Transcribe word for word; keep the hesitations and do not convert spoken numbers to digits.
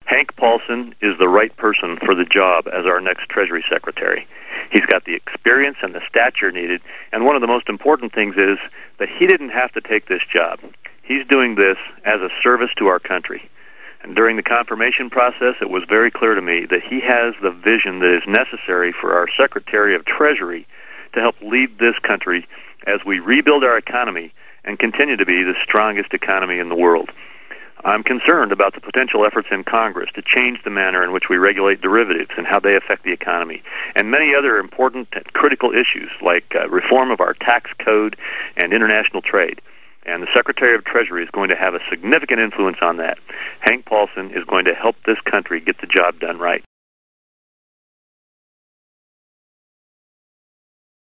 Hank Paulson is the right person for the job as our next Treasury Secretary. He's got the experience and the stature needed, and one of the most important things is that he didn't have to take this job. He's doing this as a service to our country. And during the confirmation process, it was very clear to me that he has the vision that is necessary for our Secretary of Treasury to help lead this country as we rebuild our economy and continue to be the strongest economy in the world. I'm concerned about the potential efforts in Congress to change the manner in which we regulate derivatives and how they affect the economy, and many other important and critical issues like uh, reform of our tax code and international trade. And the Secretary of Treasury is going to have a significant influence on that. Hank Paulson is going to help this country get the job done right.